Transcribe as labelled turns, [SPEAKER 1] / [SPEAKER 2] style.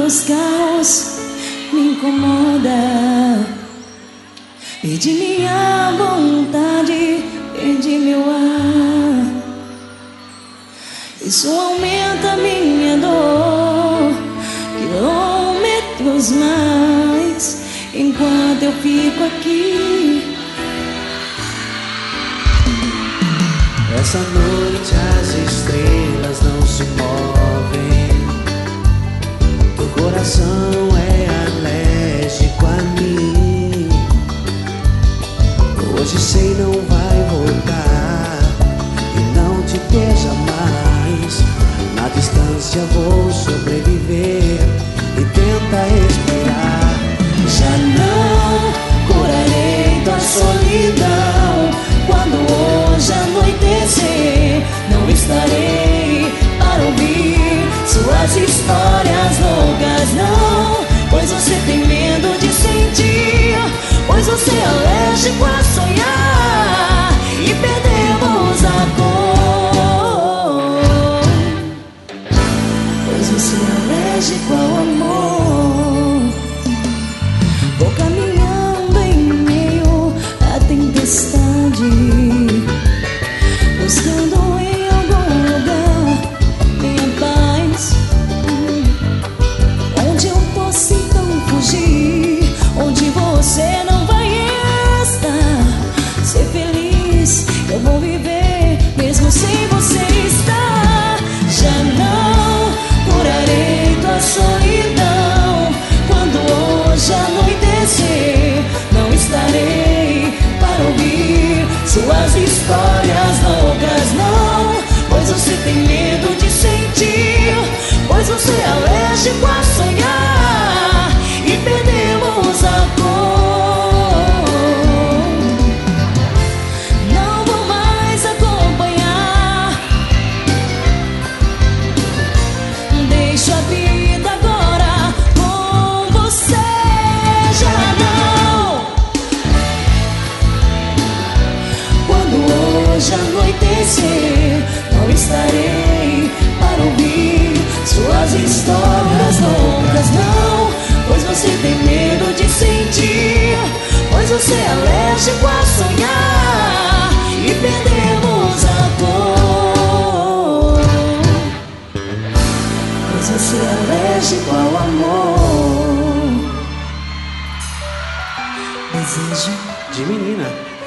[SPEAKER 1] dos caos me incomoda. Perdi minha vontade, perdi meu ar. Isso aumenta minha dor, quilômetros mais, enquanto eu fico aqui.
[SPEAKER 2] Essa noite as estrelas não se movem. Teu coração é alérgico a mim. Hoje sei não vai voltar e não te deixa mais. Na distância vou sobreviver e tenta respirar.
[SPEAKER 1] Já não curarei tua solidão. Quando hoje anoitecer, não estarei para ouvir suas histórias loucas, não. Pois você tem medo de sentir, pois você é alérgico a sonhar e perdemos a cor. Pois você é alérgico ao amor. Vou caminhando em meio à tempestade, buscando em algum lugar minha paz, onde eu possa então fugir, onde você não vai estar. Ser feliz eu vou viver mesmo sem você estar. Já não curarei tua solidão. Quando hoje anoitecer, não estarei para ouvir suas histórias loucas, não. Pois você tem medo de sentir, pois você é alérgico a sonhar e perdemos a cor. Não vou mais acompanhar, deixo a vida agora com você. Já não. Quando hoje anoitecer, não estarei para ouvir suas histórias loucas, não. Pois você tem medo de sentir, pois você é alérgico a sonhar e perdemos a cor. Pois você é alérgico ao amor. Desejo
[SPEAKER 2] De menina.